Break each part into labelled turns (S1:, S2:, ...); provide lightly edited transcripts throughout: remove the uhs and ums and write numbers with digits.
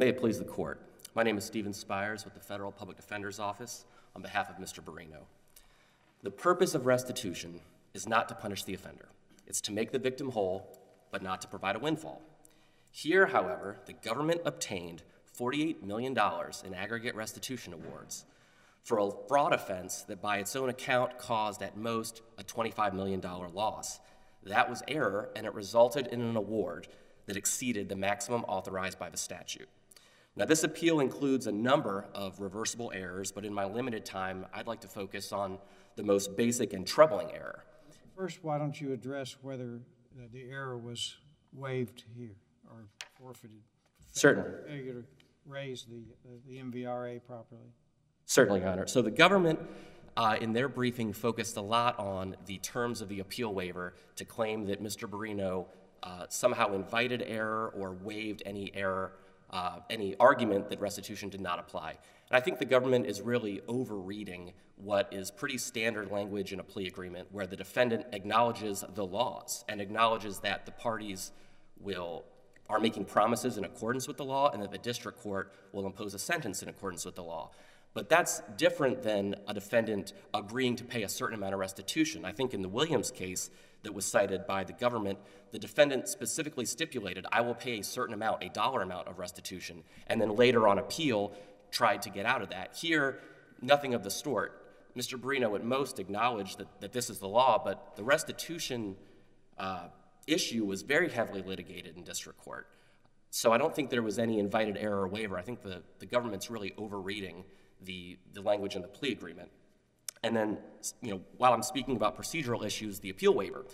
S1: May it please the Court. My name is Stephen Spires with the Federal Public Defender's Office on behalf of Mr. Borino. The purpose of restitution is not to punish the offender. It's to make the victim whole, but not to provide a windfall. Here, however, the government obtained $48 million in aggregate restitution awards for a fraud offense that by its own account caused at most a $25 million loss. That was error, and it resulted in an award that exceeded the maximum authorized by the statute. Now, this appeal includes a number of reversible errors, but in my limited time, I'd like to focus on the most basic and troubling error.
S2: First, why don't you address whether the error was waived here or forfeited?
S1: Certainly.
S2: Failure to raise the MVRA properly.
S1: Certainly, Your Honor. So the government, in their briefing, focused a lot on the terms of the appeal waiver to claim that Mr. Borino somehow invited error or waived any error, any argument that restitution did not apply. And I think the government is really overreading what is pretty standard language in a plea agreement where the defendant acknowledges the laws and acknowledges that the parties are making promises in accordance with the law and that the district court will impose a sentence in accordance with the law. But that's different than a defendant agreeing to pay a certain amount of restitution. I think in the Williams case that was cited by the government, the defendant specifically stipulated, I will pay a certain amount, a dollar amount of restitution, and then later on appeal tried to get out of that. Here, nothing of the sort. Mr. Borino at most acknowledged that this is the law, but the restitution issue was very heavily litigated in district court. So I don't think there was any invited error or waiver. I think the government's really overreading the language in the plea agreement. And then, while I'm speaking about procedural issues, the appeal waiver,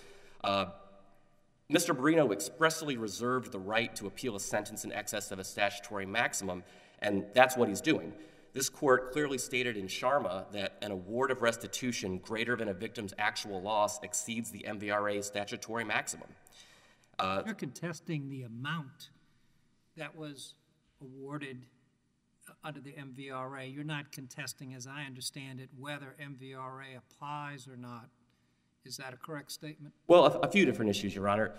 S1: Mr. Borino expressly reserved the right to appeal a sentence in excess of a statutory maximum, and that's what he's doing. This court clearly stated in Sharma that an award of restitution greater than a victim's actual loss exceeds the MVRA's statutory maximum.
S3: You're contesting the amount that was awarded under the MVRA. You're not contesting, as I understand it, whether MVRA applies or not. Is that a correct statement?
S1: Well, a few different issues, Your Honor.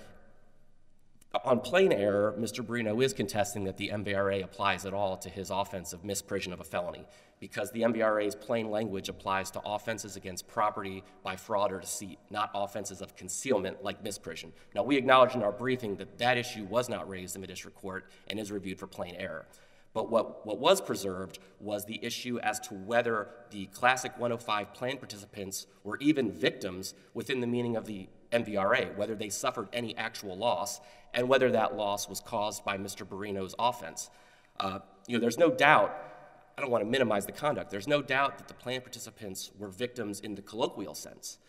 S1: On plain error, Mr. Borino is contesting that the MVRA applies at all to his offense of misprision of a felony, because the MVRA's plain language applies to offenses against property by fraud or deceit, not offenses of concealment like misprision. Now, we acknowledge in our briefing that that issue was not raised in the district court and is reviewed for plain error. But what was preserved was the issue as to whether the Classic 105 plan participants were even victims within the meaning of the MVRA, whether they suffered any actual loss, and whether that loss was caused by Mr. Borino's offense. There's no doubt, I don't want to minimize the conduct, there's no doubt that the plan participants were victims in the colloquial sense.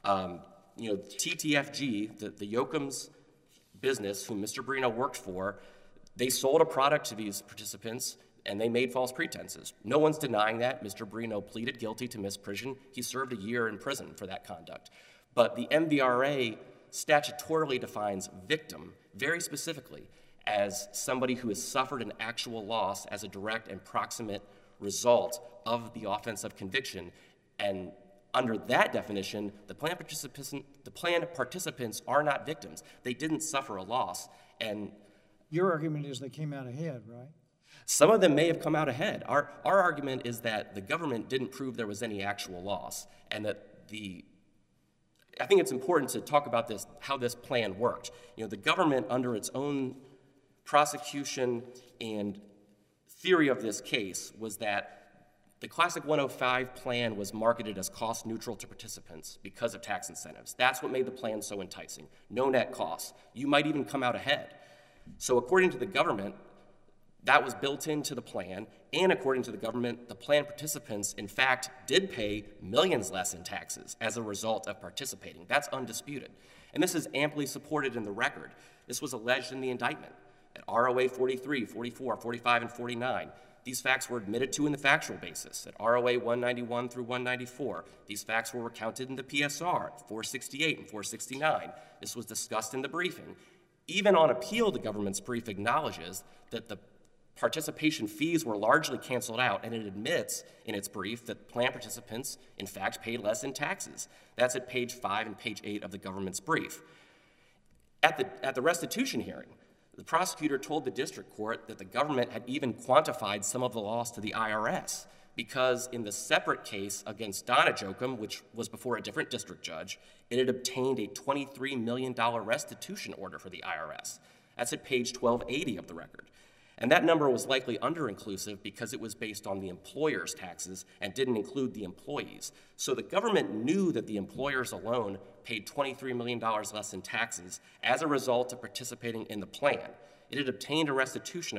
S1: TTFG, the Yoakum's business, whom Mr. Borino worked for, they sold a product to these participants, and they made false pretenses. No one's denying that. Mr. Borino pleaded guilty to misprision. He served a year in prison for that conduct. But the MVRA statutorily defines victim very specifically as somebody who has suffered an actual loss as a direct and proximate result of the offense of conviction. And under that definition, the plan participants are not victims. They didn't suffer a loss. And
S2: your argument is they came out ahead, right?
S1: Some of them may have come out ahead. Our argument is that the government didn't prove there was any actual loss, and that I think it's important to talk about this, how this plan worked. The government, under its own prosecution and theory of this case, was that the Classic 105 plan was marketed as cost neutral to participants because of tax incentives. That's what made the plan so enticing. No net costs. You might even come out ahead. So according to the government, that was built into the plan, and according to the government, the plan participants, in fact, did pay millions less in taxes as a result of participating. That's undisputed. And this is amply supported in the record. This was alleged in the indictment at ROA 43, 44, 45, and 49. These facts were admitted to in the factual basis at ROA 191 through 194. These facts were recounted in the PSR at 468 and 469. This was discussed in the briefing. Even on appeal, the government's brief acknowledges that the participation fees were largely canceled out, and it admits in its brief that plan participants, in fact, paid less in taxes. That's at page 5 and page 8 of the government's brief. At the restitution hearing, The prosecutor told the district court that the government had even quantified some of the loss to the IRS because in the separate case against Donna Jochum, which was before a different district judge, it had obtained a $23 million restitution order for the IRS. That's at page 1280 of the record. And that number was likely under-inclusive because it was based on the employer's taxes and didn't include the employees. So the government knew that the employers alone paid $23 million less in taxes as a result of participating in the plan. It had obtained a restitution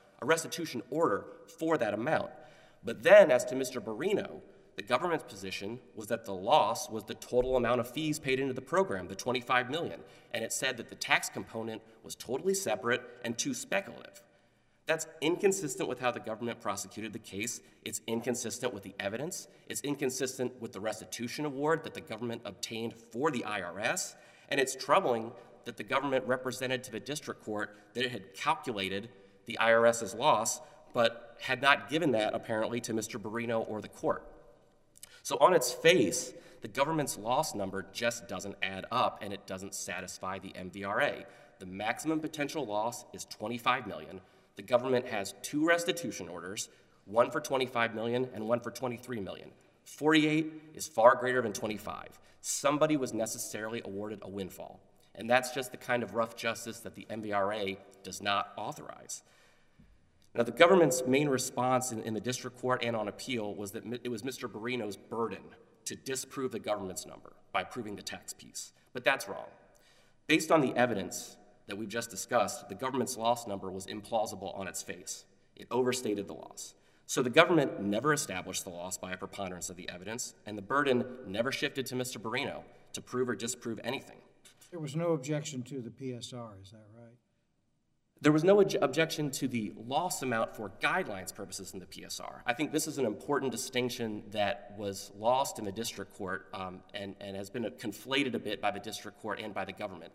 S1: order for that amount. But then, as to Mr. Barrino, the government's position was that the loss was the total amount of fees paid into the program, the $25 million, and it said that the tax component was totally separate and too speculative. That's inconsistent with how the government prosecuted the case. It's inconsistent with the evidence. It's inconsistent with the restitution award that the government obtained for the IRS. And it's troubling that the government represented to the district court that it had calculated the IRS's loss, but had not given that, apparently, to Mr. Barrino or the court. So on its face, the government's loss number just doesn't add up, and it doesn't satisfy the MVRA. The maximum potential loss is $25 million. The government has 2 restitution orders, one for $25 million and one for $23 million. 48 is far greater than 25. Somebody was necessarily awarded a windfall. And that's just the kind of rough justice that the MVRA does not authorize. Now, the government's main response in the district court and on appeal was that it was Mr. Barrino's burden to disprove the government's number by proving the tax piece. But that's wrong. Based on the evidence that we've just discussed, the government's loss number was implausible on its face. It overstated the loss. So the government never established the loss by a preponderance of the evidence, and the burden never shifted to Mr. Barrino to prove or disprove anything.
S2: There was no objection to the PSR, is that right?
S1: There was no objection to the loss amount for guidelines purposes in the PSR. I think this is an important distinction that was lost in the district court and has been conflated a bit by the district court and by the government.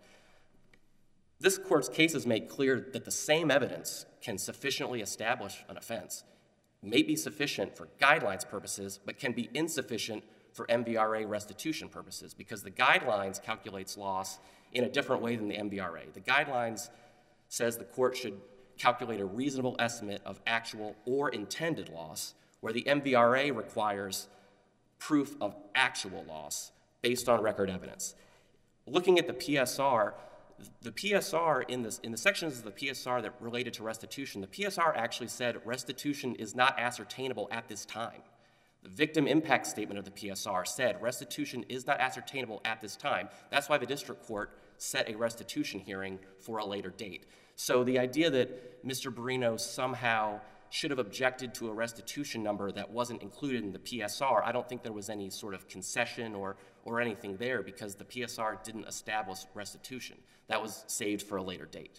S1: This court's cases make clear that the same evidence can sufficiently establish an offense, may be sufficient for guidelines purposes, but can be insufficient for MVRA restitution purposes because the guidelines calculates loss in a different way than the MVRA. The guidelines says the court should calculate a reasonable estimate of actual or intended loss, where the MVRA requires proof of actual loss based on record evidence. Looking at the PSR in the sections of the PSR that related to restitution, the PSR actually said restitution is not ascertainable at this time. The victim impact statement of the PSR said restitution is not ascertainable at this time. That's why the district court set a restitution hearing for a later date. So the idea that Mr. Barrino somehow should have objected to a restitution number that wasn't included in the PSR, I don't think there was any sort of concession or anything there because the PSR didn't establish restitution. That was saved for a later date.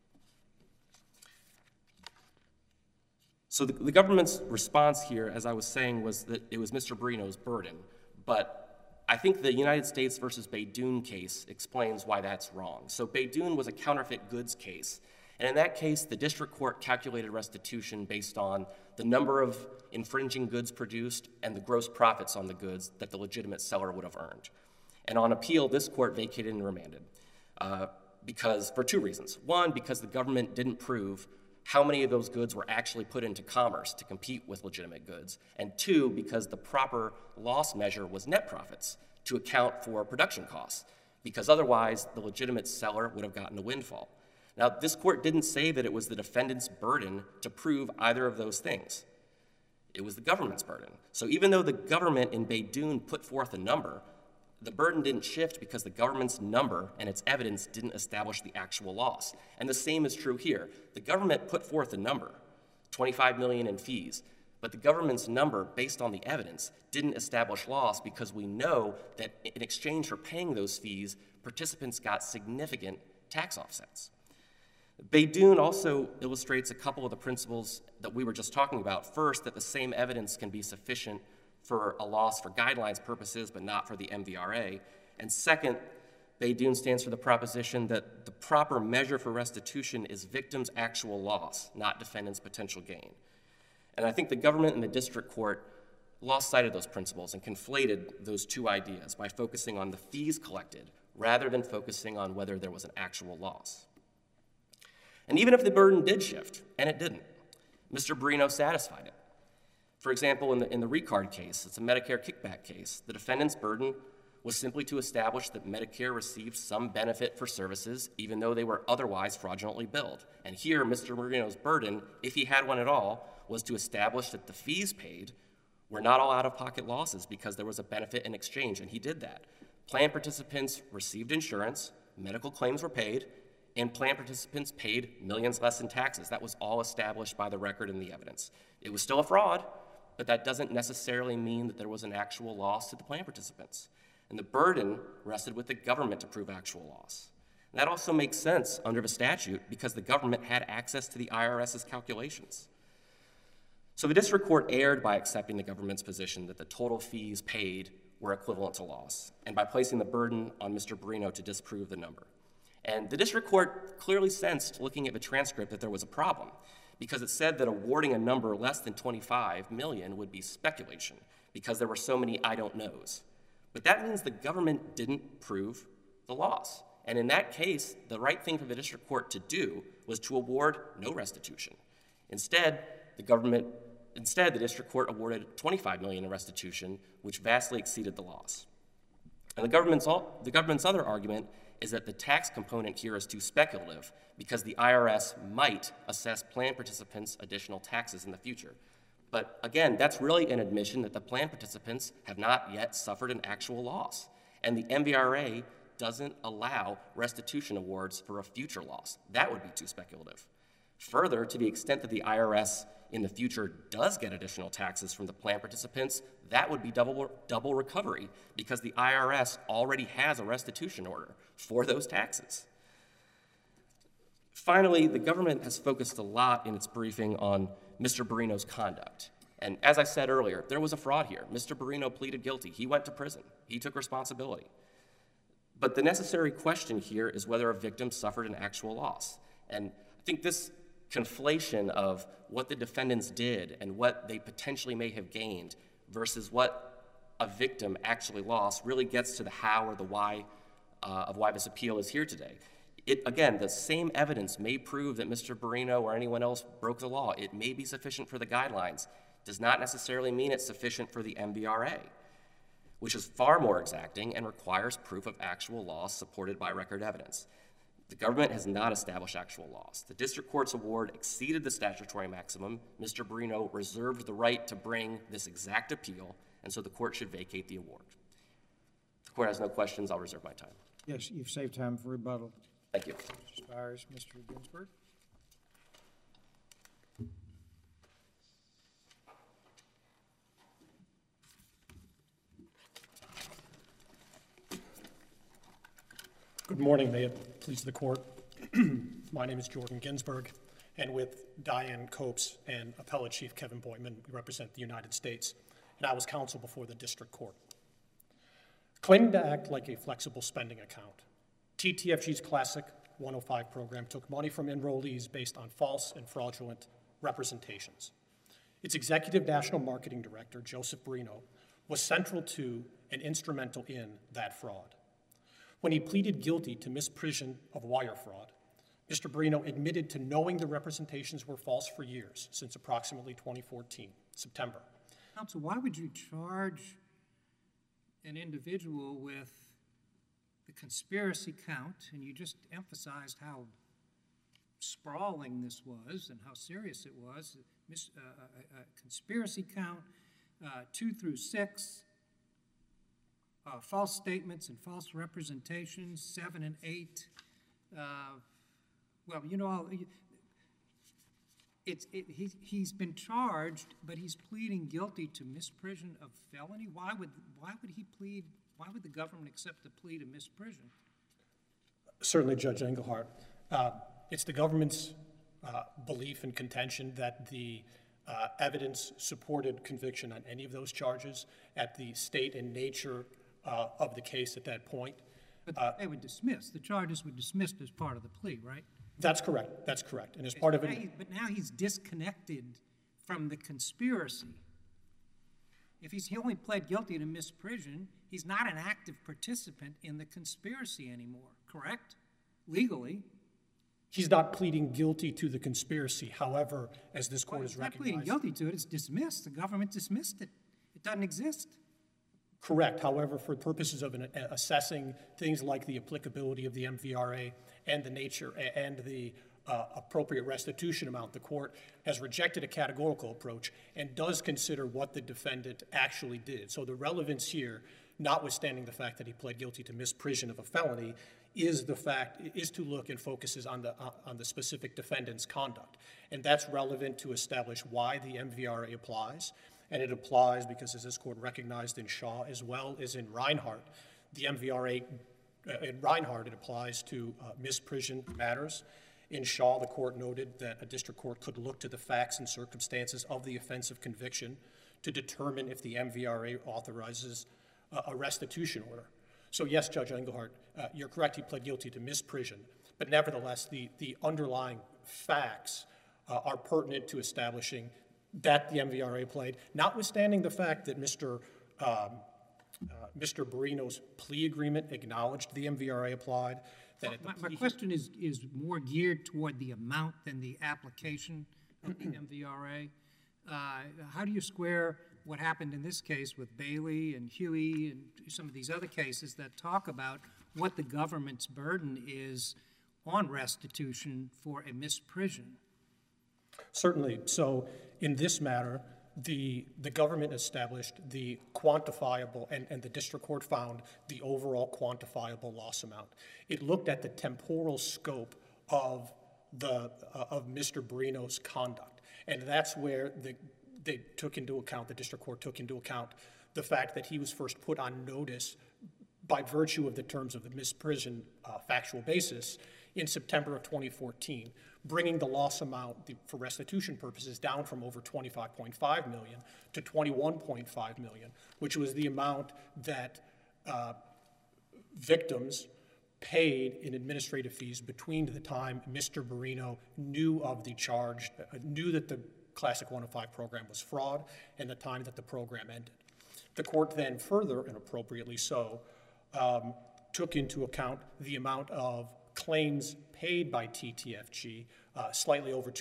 S1: So the government's response here, as I was saying, was that it was Mr. Barrino's burden, but I think the United States versus Beydoun case explains why that's wrong. So Beydoun was a counterfeit goods case, and in that case, the district court calculated restitution based on the number of infringing goods produced and the gross profits on the goods that the legitimate seller would have earned. And on appeal, this court vacated and remanded for 2 reasons. One, because the government didn't prove how many of those goods were actually put into commerce to compete with legitimate goods, and 2, because the proper loss measure was net profits to account for production costs, because otherwise the legitimate seller would have gotten a windfall. Now, this court didn't say that it was the defendant's burden to prove either of those things. It was the government's burden. So even though the government in Beydoun put forth a number, the burden didn't shift because the government's number and its evidence didn't establish the actual loss. And the same is true here. The government put forth a number, $25 million in fees, but the government's number, based on the evidence, didn't establish loss because we know that in exchange for paying those fees, participants got significant tax offsets. Beydoun also illustrates a couple of the principles that we were just talking about. First, that the same evidence can be sufficient for a loss for guidelines purposes, but not for the MVRA. And second, Beydoun stands for the proposition that the proper measure for restitution is victim's actual loss, not defendant's potential gain. And I think the government and the district court lost sight of those principles and conflated those 2 ideas by focusing on the fees collected rather than focusing on whether there was an actual loss. And even if the burden did shift, and it didn't, Mr. Barrino satisfied it. For example, in the Ricard case, it's a Medicare kickback case, the defendant's burden was simply to establish that Medicare received some benefit for services even though they were otherwise fraudulently billed. And here, Mr. Barrino's burden, if he had one at all, was to establish that the fees paid were not all out-of-pocket losses because there was a benefit in exchange, and he did that. Plan participants received insurance, medical claims were paid, and plan participants paid millions less in taxes. That was all established by the record and the evidence. It was still a fraud, but that doesn't necessarily mean that there was an actual loss to the plan participants. And the burden rested with the government to prove actual loss. And that also makes sense under the statute because the government had access to the IRS's calculations. So the district court erred by accepting the government's position that the total fees paid were equivalent to loss, and by placing the burden on Mr. Barrino to disprove the number. And the district court clearly sensed, looking at the transcript, that there was a problem, because it said that awarding a number less than 25 million would be speculation, because there were so many I don't knows. But that means the government didn't prove the loss. And in that case, the right thing for the district court to do was to award no restitution. Instead, the district court awarded 25 million in restitution, which vastly exceeded the loss. And the government's other argument is that the tax component here is too speculative because the IRS might assess plan participants additional taxes in the future. But again, that's really an admission that the plan participants have not yet suffered an actual loss. And the MVRA doesn't allow restitution awards for a future loss. That would be too speculative. Further, to the extent that the IRS in the future does get additional taxes from the plan participants, that would be double recovery because the IRS already has a restitution order for those taxes. Finally, the government has focused a lot in its briefing on Mr. Barrino's conduct. And as I said earlier, there was a fraud here. Mr. Barrino pleaded guilty. He went to prison. He took responsibility. But the necessary question here is whether a victim suffered an actual loss. And I think this conflation of what the defendants did and what they potentially may have gained versus what a victim actually lost really gets to the how or the why of why this appeal is here today. Again, the same evidence may prove that Mr. Barrino or anyone else broke the law. It may be sufficient for the guidelines. Does not necessarily mean it's sufficient for the MVRA, which is far more exacting and requires proof of actual loss supported by record evidence. The government has not established actual loss. The district court's award exceeded the statutory maximum. Mr. Barrino reserved the right to bring this exact appeal, and so the court should vacate the award. If the court has no questions, I'll reserve my time.
S2: Yes, you've saved time for rebuttal.
S1: Thank you.
S2: Mr. Spires, Mr. Ginsburg.
S4: Good morning, may it please the court. My name is Jordan Ginsburg, and with Diane Copes and Appellate Chief Kevin Boyman, we represent the United States, and I was counsel before the district court. Claiming to act like a flexible spending account, TTFG's Classic 105 program took money from enrollees based on false and fraudulent representations. Its executive national marketing director, Joseph Barrino, was central to and instrumental in that fraud. When he pleaded guilty to misprision of wire fraud, Mr. Barrino admitted to knowing the representations were false for years, since approximately 2014, September.
S3: Counsel, why would you charge an individual with the conspiracy count, and you just emphasized how sprawling this was and how serious it was, conspiracy count 2 through 6, false statements and false representations, 7 and 8. Well, you know, he's been charged, but he's pleading guilty to misprision of felony. Why would he plead? Why would the government accept the plea to misprision?
S4: Certainly, Judge Engelhardt. It's the government's belief and contention that the evidence supported conviction on any of those charges at the state and nature of the case at that point.
S3: But they would dismiss. The charges were dismissed as part of the plea, right?
S4: That's correct. That's correct. And as part of it.
S3: But now he's disconnected from the conspiracy. If he only pled guilty to misprision, he's not an active participant in the conspiracy anymore, correct? Legally.
S4: He's not pleading guilty to the conspiracy. However, as this court has
S3: He's not pleading
S4: recognized.
S3: guilty to it, it's dismissed. The government dismissed it. It doesn't exist.
S4: Correct. However, for purposes of assessing things like the applicability of the MVRA and the nature and the appropriate restitution amount, the court has rejected a categorical approach and does consider what the defendant actually did. So the relevance here, notwithstanding the fact that he pled guilty to misprision of a felony, is to look and focuses on the specific defendant's conduct. And that's relevant to establish why the MVRA applies. And it applies because, as this court recognized in Shaw as well as in Reinhart, the MVRA, in Reinhart, it applies to misprision matters. In Shaw, the court noted that a district court could look to the facts and circumstances of the offense of conviction to determine if the MVRA authorizes a restitution order. So yes, Judge Engelhardt, you're correct, he pled guilty to misprision, but nevertheless, the underlying facts are pertinent to establishing that the MVRA played, notwithstanding the fact that Mr. Barrino's plea agreement acknowledged the MVRA applied. That
S3: My question is more geared toward the amount than the application of the MVRA. How do you square what happened in this case with Bailey and Huey and some of these other cases that talk about what the government's burden is on restitution for a misprision?
S4: Certainly. So in this matter, the government established the quantifiable, and the district court found the overall quantifiable loss amount. It looked at the temporal scope of Mr. Barrino's conduct, and that's where they took into account, the district court took into account the fact that he was first put on notice by virtue of the terms of the misprision factual basis in September of 2014, bringing the loss amount for restitution purposes down from over $25.5 million to $21.5 million, which was the amount that victims paid in administrative fees between the time Mr. Barrino knew of the charge, knew that the Classic 105 program was fraud, and the time that the program ended. The court then further, and appropriately so, took into account the amount of claims paid by TTFG, slightly over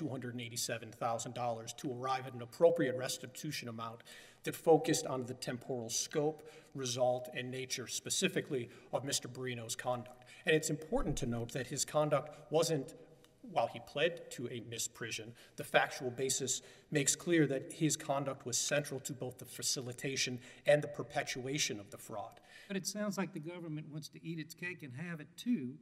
S4: $287,000, to arrive at an appropriate restitution amount that focused on the temporal scope, result, and nature specifically of Mr. Barrino's conduct. And it's important to note that his conduct wasn't, while he pled to a misprision, the factual basis makes clear that his conduct was central to both the facilitation and the perpetuation of the fraud.
S3: But it sounds like the government wants to eat its cake and have it too,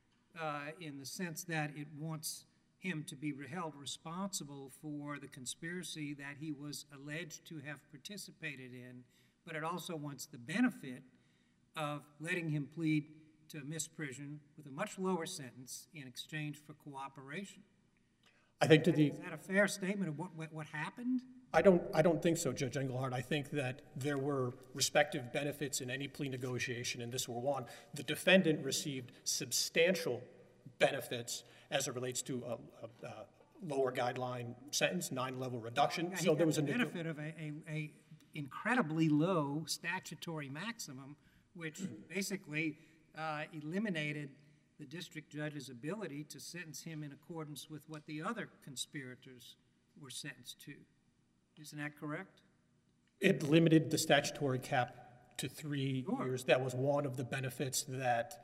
S3: in the sense that it wants him to be held responsible for the conspiracy that he was alleged to have participated in, but it also wants the benefit of letting him plead to misprision with a much lower sentence in exchange for cooperation.
S4: I think
S3: Is that a fair statement of what happened?
S4: I don't think so, Judge Engelhardt. I think that there were respective benefits in any plea negotiation, and this were one. The defendant received substantial benefits as it relates to a lower guideline sentence, 9-level reduction. So there was a
S3: benefit of a incredibly low statutory maximum, which basically eliminated the district judge's ability to sentence him in accordance with what the other conspirators were sentenced to. Isn't that correct?
S4: It limited the statutory cap to 3 years. That was one of the benefits that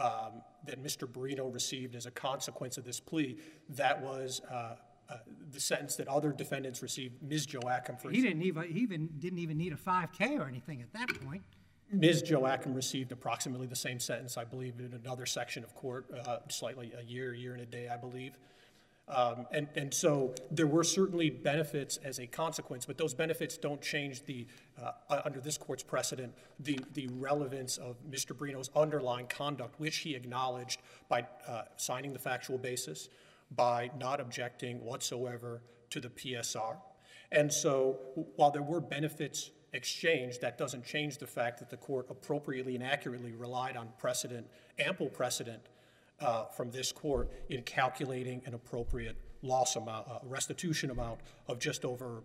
S4: Mr. Barrino received as a consequence of this plea. That was the sentence that other defendants received. Ms. Joachim, for
S3: He didn't even need a 5K or anything at that point.
S4: Ms. Joachim received approximately the same sentence, I believe, in another section of court, slightly a year and a day, I believe. And so there were certainly benefits as a consequence, but those benefits don't change the, under this court's precedent, the relevance of Mr. Barrino's underlying conduct, which he acknowledged by signing the factual basis, by not objecting whatsoever to the PSR. And so while there were benefits exchanged, that doesn't change the fact that the court appropriately and accurately relied on precedent, ample precedent, from this court in calculating an appropriate loss amount, restitution amount of just under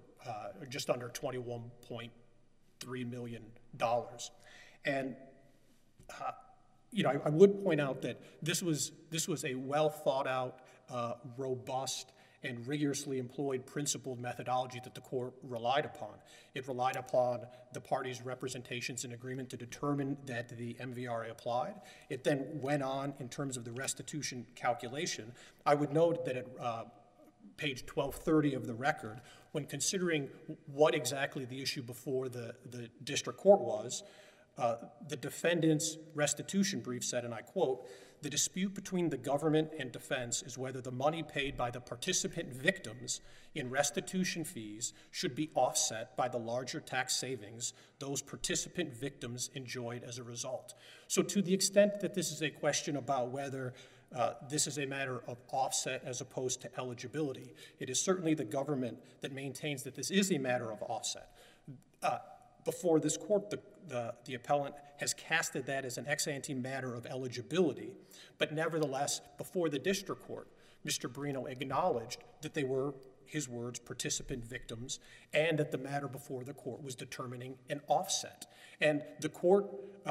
S4: $21.3 million. And I would point out that this was a well thought out, robust, and rigorously employed principled methodology that the court relied upon. It relied upon the parties' representations and agreement to determine that the MVRA applied. It then went on in terms of the restitution calculation. I would note that at page 1230 of the record, when considering what exactly the issue before the district court was, the defendant's restitution brief said, and I quote, "The dispute between the government and defense is whether the money paid by the participant victims in restitution fees should be offset by the larger tax savings those participant victims enjoyed as a result." So to the extent that this is a question about whether this is a matter of offset as opposed to eligibility, it is certainly the government that maintains that this is a matter of offset. Before this court, the appellant has casted that as an ex ante matter of eligibility, but nevertheless, before the district court, Mr. Borino acknowledged that they were, his words, participant victims, and that the matter before the court was determining an offset. And the court,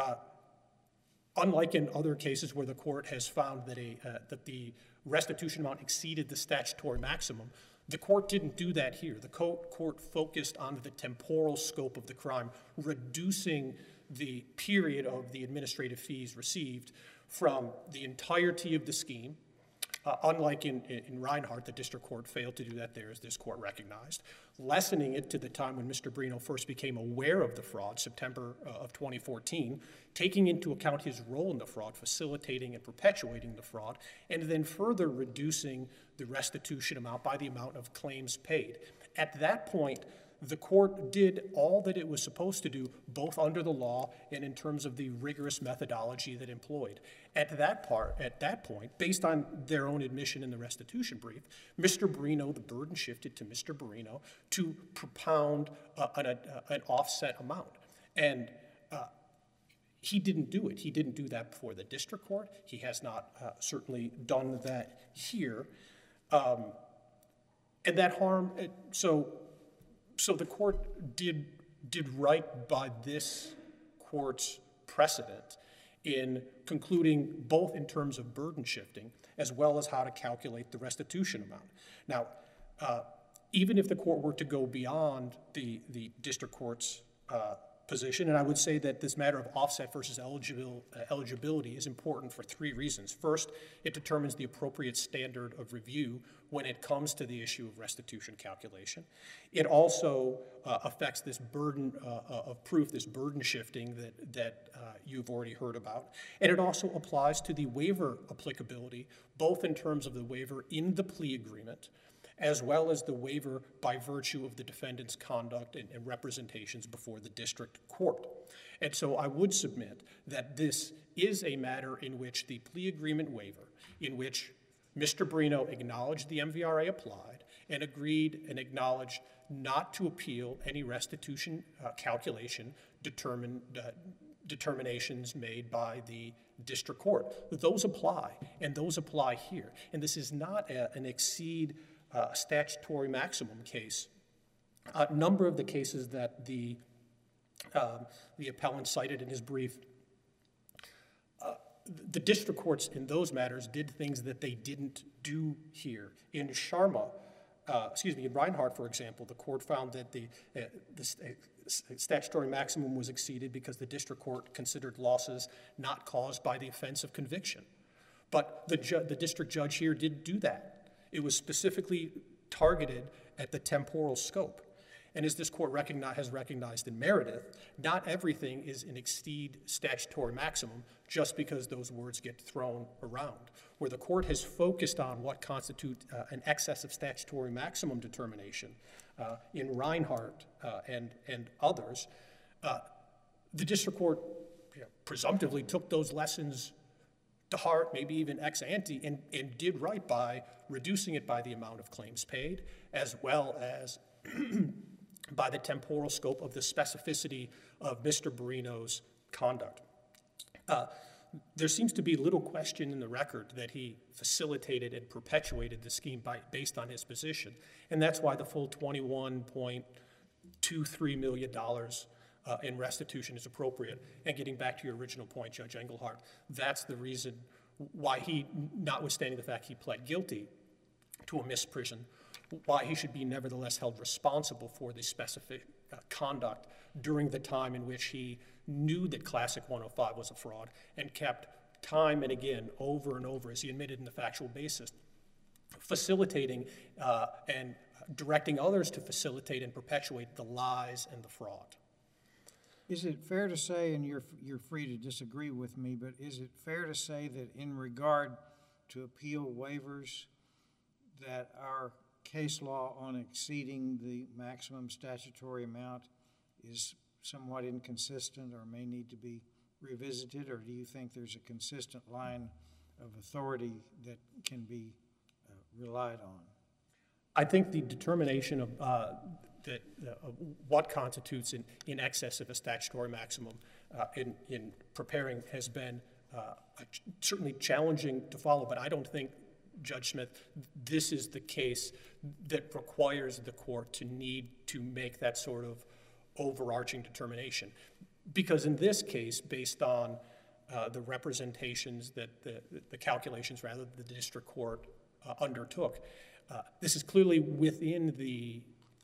S4: unlike in other cases where the court has found that that the restitution amount exceeded the statutory maximum, the court didn't do that here. The court focused on the temporal scope of the crime, reducing the period of the administrative fees received from the entirety of the scheme. Unlike in Reinhart, the district court failed to do that there, as this court recognized, lessening it to the time when Mr. Borino first became aware of the fraud, September of 2014, taking into account his role in the fraud, facilitating and perpetuating the fraud, and then further reducing the restitution amount by the amount of claims paid. At that point, the court did all that it was supposed to do, both under the law and in terms of the rigorous methodology that employed. At that point, based on their own admission in the restitution brief, Mr. Borino, the burden shifted to Mr. Borino to propound an offset amount. And he didn't do it. He didn't do that before the district court. He has not certainly done that here. And that harm, so the court did right by this court's precedent in concluding both in terms of burden shifting as well as how to calculate the restitution amount. Now, even if the court were to go beyond the district court's position, and I would say that this matter of offset versus eligibility is important for three reasons. First, it determines the appropriate standard of review when it comes to the issue of restitution calculation. It also affects this burden of proof, this burden shifting that you've already heard about. And it also applies to the waiver applicability, both in terms of the waiver in the plea agreement, as well as the waiver by virtue of the defendant's conduct and representations before the district court. And so I would submit that this is a matter in which the plea agreement waiver, in which Mr. Borino acknowledged the MVRA applied and agreed and acknowledged not to appeal any restitution calculation determinations made by the district court. Those apply, and those apply here. And this is not an exceed statutory maximum case. A number of the cases that the appellant cited in his brief, the district courts in those matters did things that they didn't do here. In in Reinhart, for example, the court found that the statutory maximum was exceeded because the district court considered losses not caused by the offense of conviction. But the district judge here didn't do that. It was specifically targeted at the temporal scope. And as this court has recognized in Meredith, not everything is an exceed statutory maximum just because those words get thrown around. Where the court has focused on what constitutes an excess of statutory maximum determination in Reinhart and others, the district court presumptively took those lessons to heart, maybe even ex ante, and did right by reducing it by the amount of claims paid, as well as by the temporal scope of the specificity of Mr. Borino's conduct. There seems to be little question in the record that he facilitated and perpetuated the scheme based on his position, and that's why the full $21.23 million and restitution is appropriate. And getting back to your original point, Judge Engelhardt, that's the reason why he, notwithstanding the fact he pled guilty to a misprision, why he should be nevertheless held responsible for the specific conduct during the time in which he knew that Classic 105 was a fraud and kept time and again, over and over, as he admitted in the factual basis, facilitating and directing others to facilitate and perpetuate the lies and the fraud.
S2: Is it fair to say, and you're free to disagree with me, but is it fair to say that in regard to appeal waivers, that our case law on exceeding the maximum statutory amount is somewhat inconsistent or may need to be revisited, or do you think there's a consistent line of authority that can be relied on?
S4: I think the determination of what constitutes in excess of a statutory maximum in preparing has been certainly challenging to follow, but I don't think, Judge Smith, this is the case that requires the court to need to make that sort of overarching determination. Because in this case, based on the representations that the calculations, rather, the district court undertook, this is clearly within the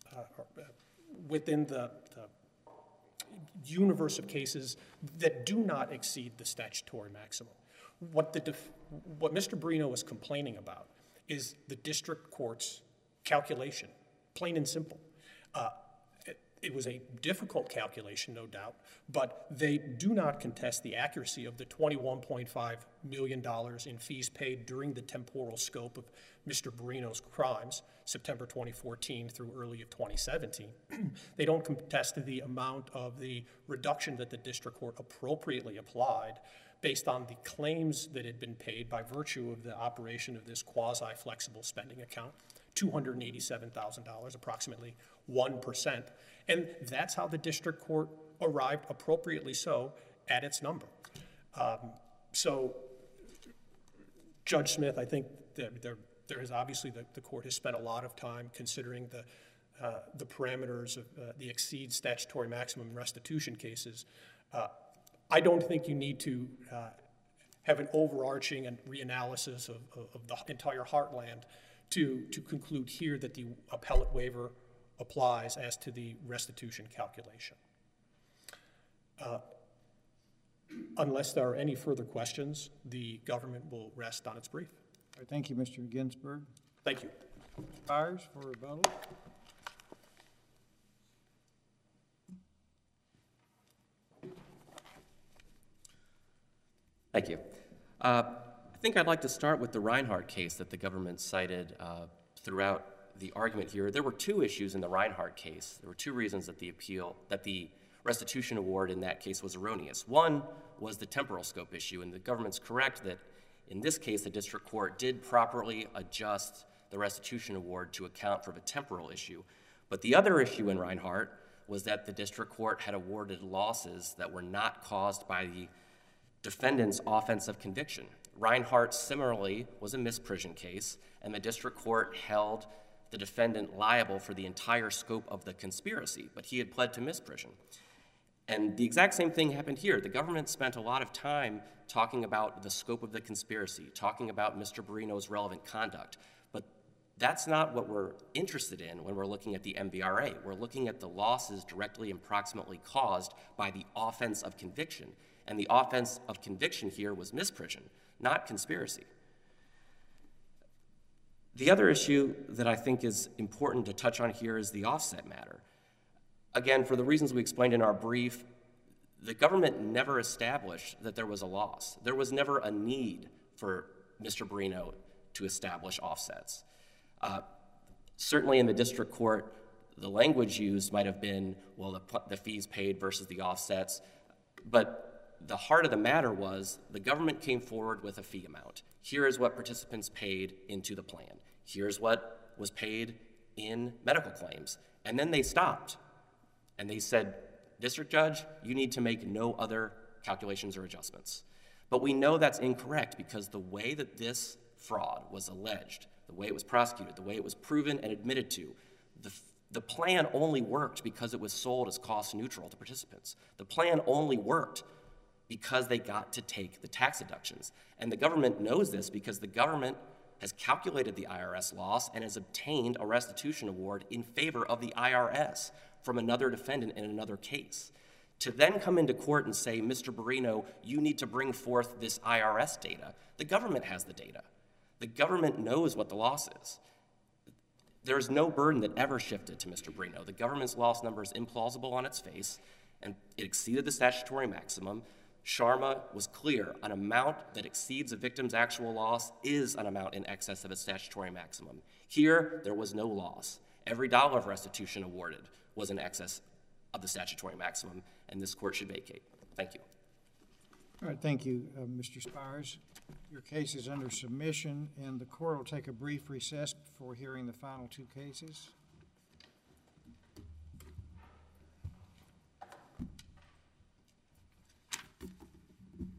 S4: universe of cases that do not exceed the statutory maximum. What Mr. Borino was complaining about is the district court's calculation, plain and simple. It was a difficult calculation, no doubt, but they do not contest the accuracy of the $21.5 million in fees paid during the temporal scope of Mr. Borino's crimes, September 2014 through early of 2017. They don't contest the amount of the reduction that the district court appropriately applied based on the claims that had been paid by virtue of the operation of this quasi-flexible spending account, $287,000, approximately 1%. And that's how the district court arrived, appropriately so, at its number. So, Judge Smith, I think that there is obviously, the court has spent a lot of time considering the parameters of the exceed statutory maximum restitution cases. I don't think you need to have an overarching and reanalysis of the entire heartland to conclude here that the appellate waiver applies as to the restitution calculation. Unless there are any further questions, the government will rest on its brief.
S2: All right, thank you, Mr. Ginsburg.
S4: Thank you.
S2: Byers for rebuttal.
S1: Thank you. I think I'd like to start with the Reinhardt case that the government cited throughout the argument here. There were two issues in the Reinhardt case. There were two reasons that the restitution award in that case was erroneous. One was the temporal scope issue, and the government's correct that in this case the district court did properly adjust the restitution award to account for the temporal issue. But the other issue in Reinhardt was that the district court had awarded losses that were not caused by the defendant's offense of conviction. Reinhardt similarly was a misprision case, and the district court held the defendant liable for the entire scope of the conspiracy, but he had pled to misprision. And the exact same thing happened here. The government spent a lot of time talking about the scope of the conspiracy, talking about Mr. Borino's relevant conduct, but that's not what we're interested in when we're looking at the MVRA. We're looking at the losses directly and proximately caused by the offense of conviction. And the offense of conviction here was misprision, not conspiracy. The other issue that I think is important to touch on here is the offset matter. Again, for the reasons we explained in our brief, the government never established that there was a loss. There was never a need for Mr. Borino to establish offsets. Certainly in the district court, the language used might have been, well, the fees paid versus the offsets, but the heart of the matter was the government came forward with a fee amount. Here is what participants paid into the plan. Here's what was paid in medical claims. And then they stopped. And they said, District Judge, you need to make no other calculations or adjustments. But we know that's incorrect because the way that this fraud was alleged, the way it was prosecuted, the way it was proven and admitted to, The plan only worked because it was sold as cost neutral to participants. The plan only worked because they got to take the tax deductions. And the government knows this because the government has calculated the IRS loss and has obtained a restitution award in favor of the IRS from another defendant in another case. To then come into court and say, Mr. Barrino, you need to bring forth this IRS data. The government has the data. The government knows what the loss is. There is no burden that ever shifted to Mr. Barrino. The government's loss number is implausible on its face, and it exceeded the statutory maximum. Sharma was clear, an amount that exceeds a victim's actual loss is an amount in excess of its statutory maximum. Here, there was no loss. Every dollar of restitution awarded was in excess of the statutory maximum, and this court should vacate. Thank you.
S2: All right, thank you, Mr. Spires. Your case is under submission, and the court will take a brief recess before hearing the final two cases.